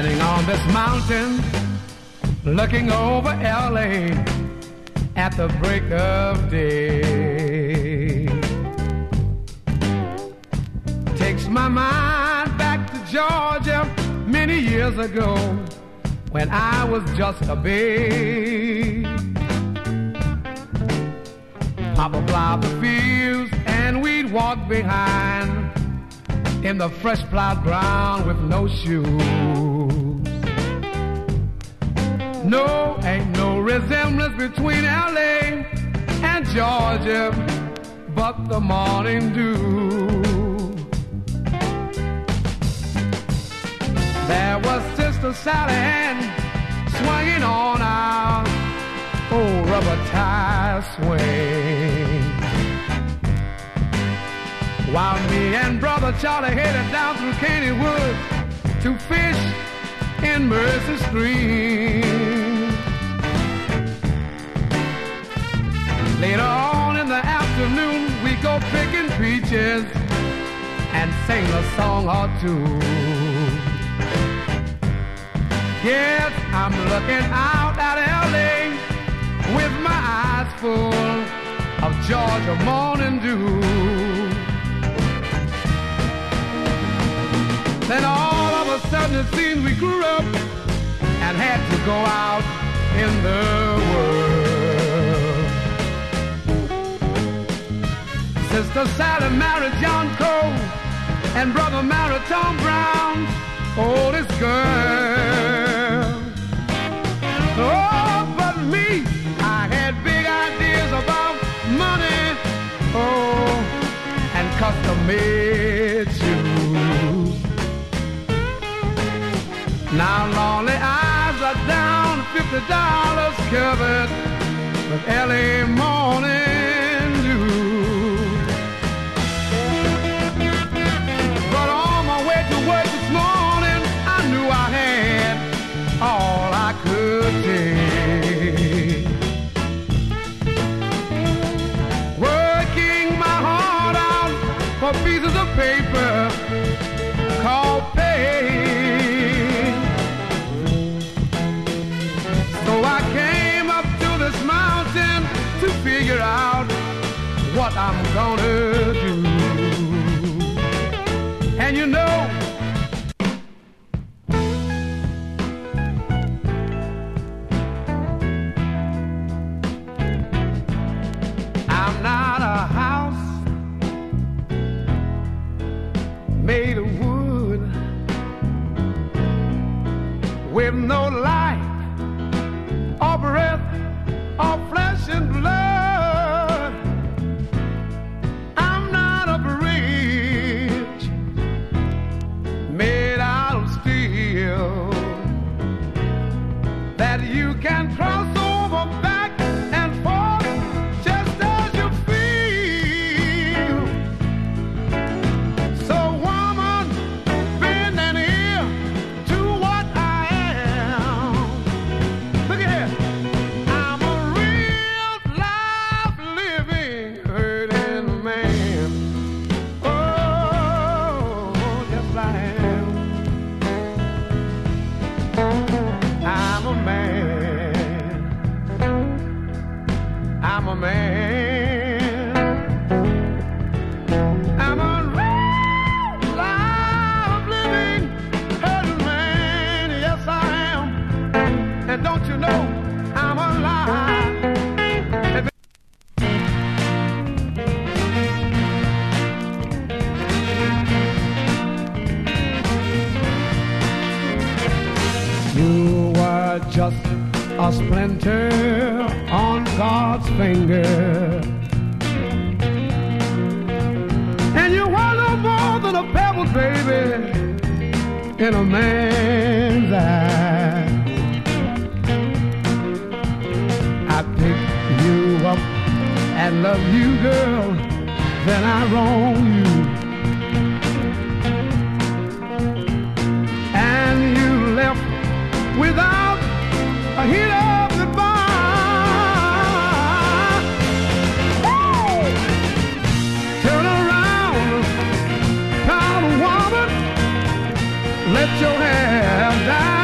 Standing on this mountain, looking over LA at the break of day. Takes my mind back to Georgia many years ago when I was just a babe. Papa plowed the fields and we'd walk behind in the fresh plowed ground with no shoes. No, ain't no resemblance between LA and Georgia but the morning dew. There was Sister Sally Ann swinging on our old rubber tire swing, while me and Brother Charlie headed down through Caney Woods to fish in Mercy Stream. Later on in the afternoon, we go picking peaches and sing a song or two. Yes, I'm looking out at LA with my eyes full of Georgia morning dew. Then all of a sudden it seems we grew up and had to go out in the world. Sister Sally married John Cole and Brother married Tom Brown's oldest girl. Oh, but me, I had big ideas about money, oh, and custom-made shoes. Now lonely eyes are down $50 covered with LA morning dew. But on my way to work this morning, I knew I had all I could take. Working my heart out for pieces of paper called pay. So I came up to this mountain to figure out what I'm gonna do. And you know, I'm not a house made of wood with no life or breath or flesh and blood. I'm not a bridge made out of steel that you can cross over back and forth just as you feel. So woman, bend an ear to what I am. Look at here. I'm a real life living hurting man. Oh, yes I am. I'm a man. I'm a man. I'm a real life living hurting man. Yes I am. And don't you know I'm alive? You were just a splinter on God's finger, and you were no more than a pebble, baby, in a man's eye. I pick you up and love you, girl, then I wrong you, and you left without a hint of goodbye. Woo! Turn around, proud woman, let your hair down.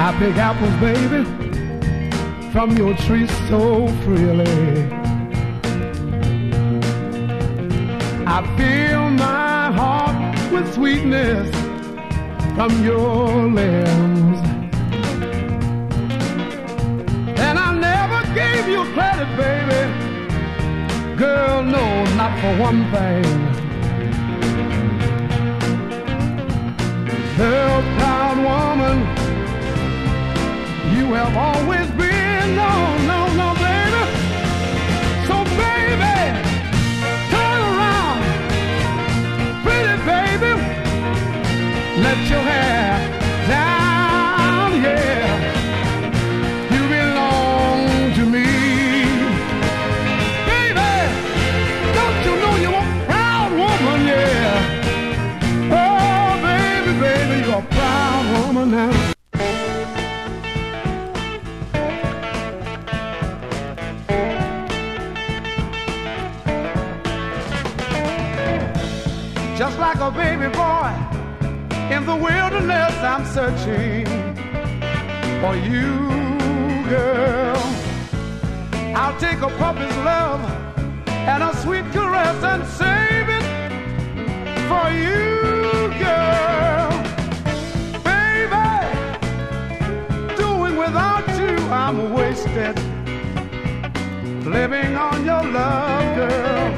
I pick apples, baby, from your tree so freely. I fill my heart with sweetness from your limbs. And I never gave you credit, baby. Girl, no, not for one thing. Girl, proud woman, you have always been. No, no, no, baby. So, baby, turn around, pretty baby, let your hair down, yeah. You belong to me. Baby, don't you know you're a proud woman, yeah. Oh, baby, baby, you're a proud woman now. Just like a baby boy in the wilderness, I'm searching for you, girl. I'll take a puppy's love and a sweet caress and save it for you, girl. Baby, doing without you, I'm wasted. Living on your love, girl.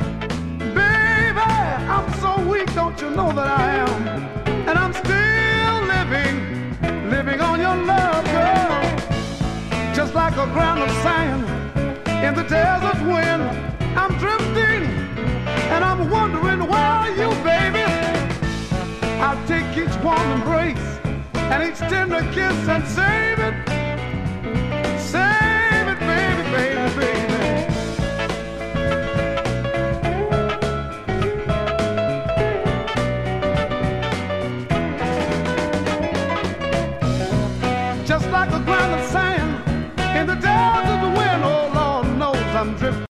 I'm so weak, don't you know that I am? And I'm still living on your love, girl. Just like a grain of sand in the desert wind, I'm drifting and I'm wondering where are you, baby? I'll take each warm embrace and each tender kiss and save it